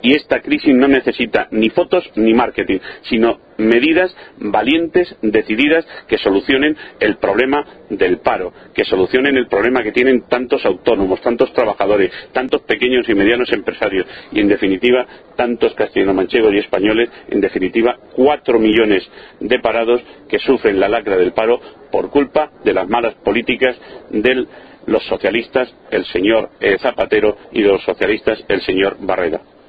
Y esta crisis no necesita ni fotos ni marketing, sino medidas valientes, decididas, que solucionen el problema del paro, que solucionen el problema que tienen tantos autónomos, tantos trabajadores, tantos pequeños y medianos empresarios y, en definitiva, tantos castellanomanchegos y españoles, en definitiva, 4 millones de parados que sufren la lacra del paro por culpa de las malas políticas de los socialistas, el señor Zapatero, y de los socialistas, el señor Barreda.